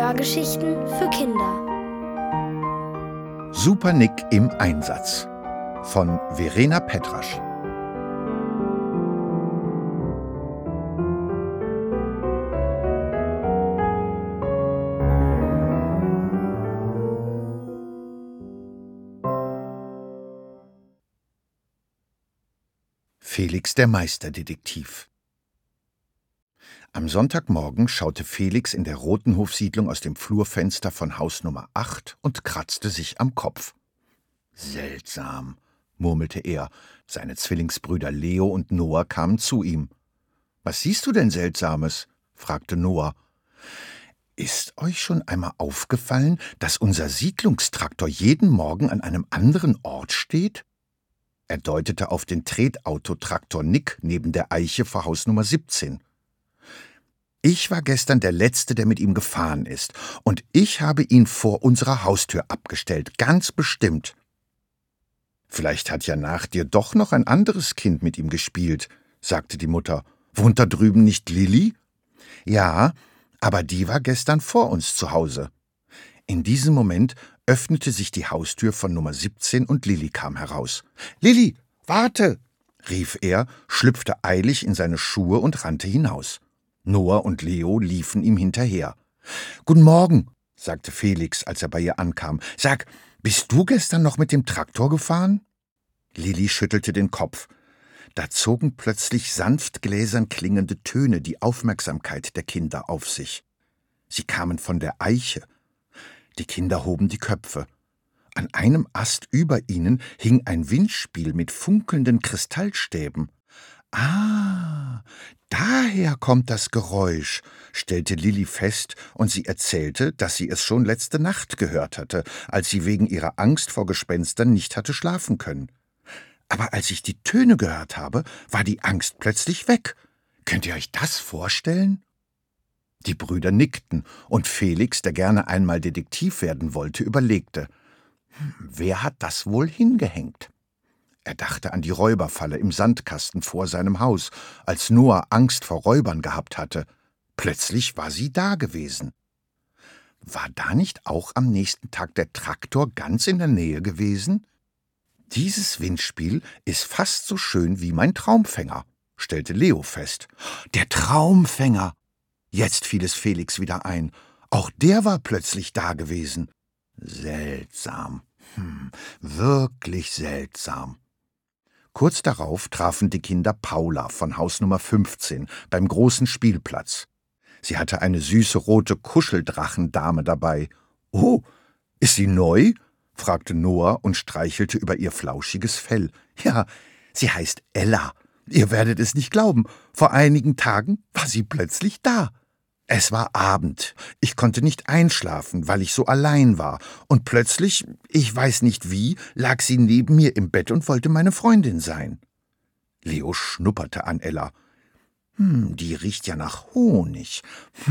Hörgeschichten für Kinder. Super Nick im Einsatz von Verena Petrasch. Felix der Meisterdetektiv. Am Sonntagmorgen schaute Felix in der Rotenhofsiedlung aus dem Flurfenster von Haus Nummer 8 und kratzte sich am Kopf. »Seltsam«, murmelte er. Seine Zwillingsbrüder Leo und Noah kamen zu ihm. »Was siehst du denn Seltsames?« fragte Noah. »Ist euch schon einmal aufgefallen, dass unser Siedlungstraktor jeden Morgen an einem anderen Ort steht?« Er deutete auf den Tretautotraktor Nick neben der Eiche vor Haus Nummer 17. »Ich war gestern der Letzte, der mit ihm gefahren ist, und ich habe ihn vor unserer Haustür abgestellt, ganz bestimmt.« »Vielleicht hat ja nach dir doch noch ein anderes Kind mit ihm gespielt«, sagte die Mutter. »Wohnt da drüben nicht Lilli?« »Ja, aber die war gestern vor uns zu Hause.« In diesem Moment öffnete sich die Haustür von Nummer 17 und Lilli kam heraus. »Lilli, warte«, rief er, schlüpfte eilig in seine Schuhe und rannte hinaus. Noah und Leo liefen ihm hinterher. »Guten Morgen«, sagte Felix, als er bei ihr ankam. »Sag, bist du gestern noch mit dem Traktor gefahren?« Lilli schüttelte den Kopf. Da zogen plötzlich sanft gläsern klingende Töne die Aufmerksamkeit der Kinder auf sich. Sie kamen von der Eiche. Die Kinder hoben die Köpfe. An einem Ast über ihnen hing ein Windspiel mit funkelnden Kristallstäben. »Ah, daher kommt das Geräusch«, stellte Lilli fest, und sie erzählte, dass sie es schon letzte Nacht gehört hatte, als sie wegen ihrer Angst vor Gespenstern nicht hatte schlafen können. »Aber als ich die Töne gehört habe, war die Angst plötzlich weg. Könnt ihr euch das vorstellen?« Die Brüder nickten, und Felix, der gerne einmal Detektiv werden wollte, überlegte. Wer hat das wohl hingehängt? Er dachte an die Räuberfalle im Sandkasten vor seinem Haus, als Noah Angst vor Räubern gehabt hatte. Plötzlich war sie da gewesen. War da nicht auch am nächsten Tag der Traktor ganz in der Nähe gewesen? »Dieses Windspiel ist fast so schön wie mein Traumfänger«, stellte Leo fest. »Der Traumfänger!« Jetzt fiel es Felix wieder ein. Auch der war plötzlich da gewesen. Seltsam. Wirklich seltsam. Kurz darauf trafen die Kinder Paula von Haus Nummer 15 beim großen Spielplatz. Sie hatte eine süße rote Kuscheldrachendame dabei. »Oh, ist sie neu?« fragte Noah und streichelte über ihr flauschiges Fell. »Ja, sie heißt Ella. Ihr werdet es nicht glauben. Vor einigen Tagen war sie plötzlich da. Es war Abend. Ich konnte nicht einschlafen, weil ich so allein war. Und plötzlich, ich weiß nicht wie, lag sie neben mir im Bett und wollte meine Freundin sein.« Leo schnupperte an Ella. Die riecht ja nach Honig.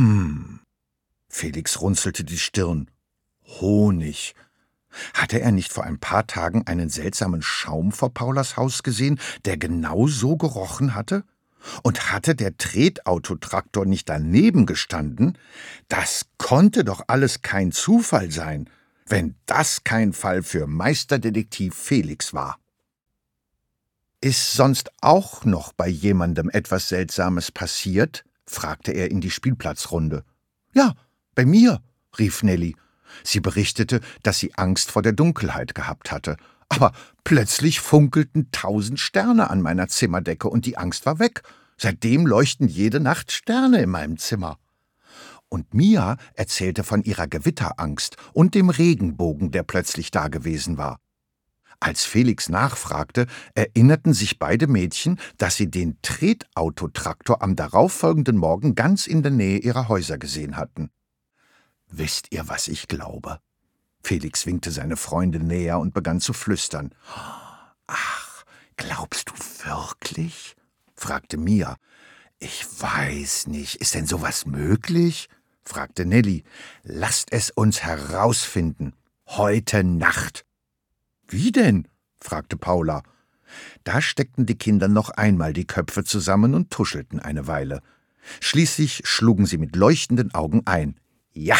Felix runzelte die Stirn. Honig. Hatte er nicht vor ein paar Tagen einen seltsamen Schaum vor Paulas Haus gesehen, der genau so gerochen hatte? Und hatte der Tretautotraktor nicht daneben gestanden? Das konnte doch alles kein Zufall sein, wenn das kein Fall für Meisterdetektiv Felix war. »Ist sonst auch noch bei jemandem etwas Seltsames passiert?« fragte er in die Spielplatzrunde. »Ja, bei mir«, rief Nelly. Sie berichtete, dass sie Angst vor der Dunkelheit gehabt hatte. »Aber plötzlich funkelten 1000 Sterne an meiner Zimmerdecke und die Angst war weg. Seitdem leuchten jede Nacht Sterne in meinem Zimmer.« Und Mia erzählte von ihrer Gewitterangst und dem Regenbogen, der plötzlich da gewesen war. Als Felix nachfragte, erinnerten sich beide Mädchen, dass sie den Tretautotraktor am darauffolgenden Morgen ganz in der Nähe ihrer Häuser gesehen hatten. »Wisst ihr, was ich glaube?« Felix winkte seine Freundin näher und begann zu flüstern. »Ach, glaubst du wirklich?« fragte Mia. »Ich weiß nicht. Ist denn sowas möglich?« fragte Nelly. »Lasst es uns herausfinden. Heute Nacht.« »Wie denn?« fragte Paula. Da steckten die Kinder noch einmal die Köpfe zusammen und tuschelten eine Weile. Schließlich schlugen sie mit leuchtenden Augen ein. »Ja«,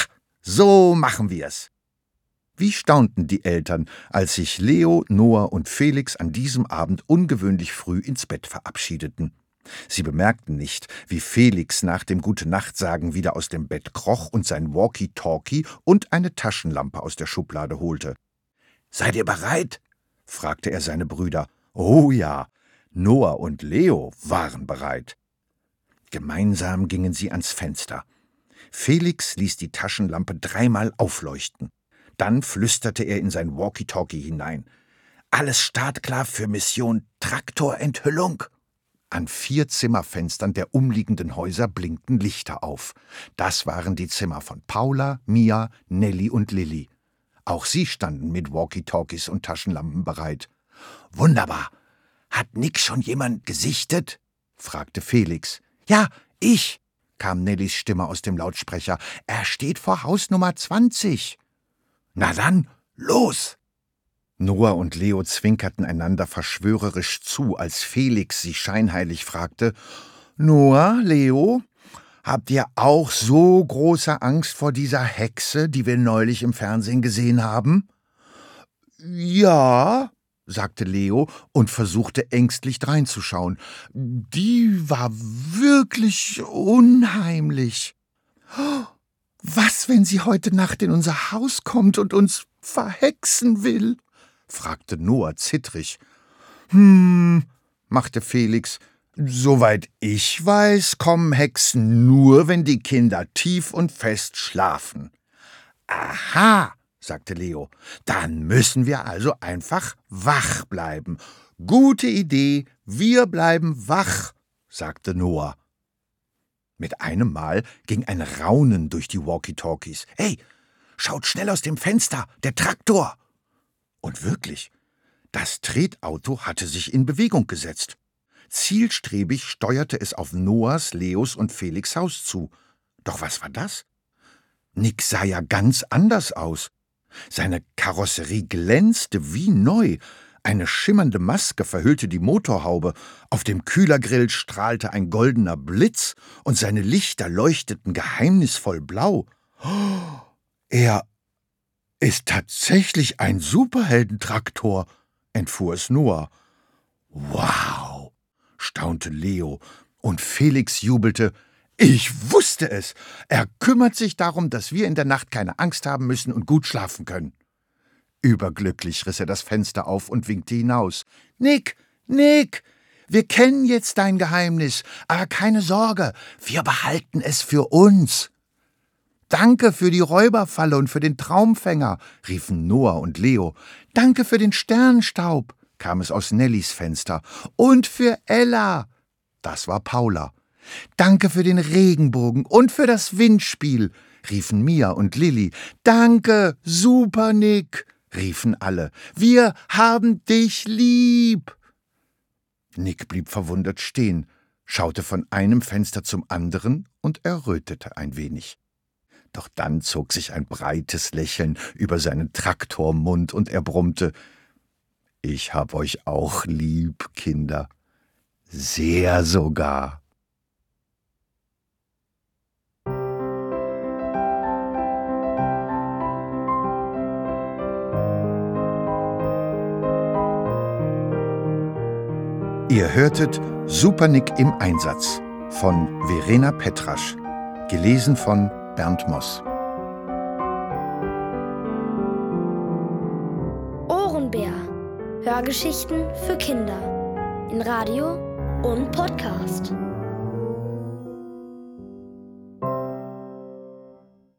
So machen wir's. Wie staunten die Eltern, als sich Leo, Noah und Felix an diesem Abend ungewöhnlich früh ins Bett verabschiedeten. Sie bemerkten nicht, wie Felix nach dem Gute-Nacht-Sagen wieder aus dem Bett kroch und sein Walkie-Talkie und eine Taschenlampe aus der Schublade holte. »Seid ihr bereit?« fragte er seine Brüder. Oh ja, Noah und Leo waren bereit. Gemeinsam gingen sie ans Fenster. Felix ließ die Taschenlampe 3-mal aufleuchten. Dann flüsterte er in sein Walkie-Talkie hinein. »Alles startklar für Mission Traktorenthüllung?« An 4 Zimmerfenstern der umliegenden Häuser blinkten Lichter auf. Das waren die Zimmer von Paula, Mia, Nelly und Lilly. Auch sie standen mit Walkie-Talkies und Taschenlampen bereit. »Wunderbar! Hat Nick schon jemand gesichtet?« fragte Felix. »Ja, ich«, kam Nellys Stimme aus dem Lautsprecher. »Er steht vor Haus Nummer 20. »Na dann, los!« Noah und Leo zwinkerten einander verschwörerisch zu, als Felix sie scheinheilig fragte: »Noah, Leo, habt ihr auch so große Angst vor dieser Hexe, die wir neulich im Fernsehen gesehen haben?« »Ja«, sagte Leo und versuchte ängstlich dreinzuschauen. »Die war wirklich unheimlich. Was, wenn sie heute Nacht in unser Haus kommt und uns verhexen will?« fragte Noah zittrig. Machte Felix. »Soweit ich weiß, kommen Hexen nur, wenn die Kinder tief und fest schlafen.« »Aha«, sagte Leo, »dann müssen wir also einfach wach bleiben.« »Gute Idee, wir bleiben wach«, sagte Noah. Mit einem Mal ging ein Raunen durch die Walkie-Talkies. »Hey, schaut schnell aus dem Fenster, der Traktor!« Und wirklich, das Tretauto hatte sich in Bewegung gesetzt. Zielstrebig steuerte es auf Noahs, Leos und Felix' Haus zu. Doch was war das? Nick sah ja ganz anders aus. Seine Karosserie glänzte wie neu. Eine schimmernde Maske verhüllte die Motorhaube. Auf dem Kühlergrill strahlte ein goldener Blitz und seine Lichter leuchteten geheimnisvoll blau. Er ist tatsächlich ein Superheldentraktor, entfuhr es Noah. Wow, staunte Leo, und Felix jubelte. Ich wusste es! Er kümmert sich darum, dass wir in der Nacht keine Angst haben müssen und gut schlafen können. Überglücklich riss er das Fenster auf und winkte hinaus. »Nick, Nick, wir kennen jetzt dein Geheimnis, aber keine Sorge, wir behalten es für uns.« »Danke für die Räuberfalle und für den Traumfänger«, riefen Noah und Leo. »Danke für den Sternenstaub«, kam es aus Nellys Fenster. »Und für Ella«, das war Paula. »Danke für den Regenbogen und für das Windspiel«, riefen Mia und Lilly. »Danke, super Nick«, riefen alle. »Wir haben dich lieb!« Nick blieb verwundert stehen, schaute von einem Fenster zum anderen und errötete ein wenig. Doch dann zog sich ein breites Lächeln über seinen Traktormund und er brummte: »Ich hab euch auch lieb, Kinder. Sehr sogar.« Ihr hörtet Super Nick im Einsatz von Verena Petrasch, gelesen von Bernd Moss. Ohrenbär. Hörgeschichten für Kinder. In Radio und Podcast.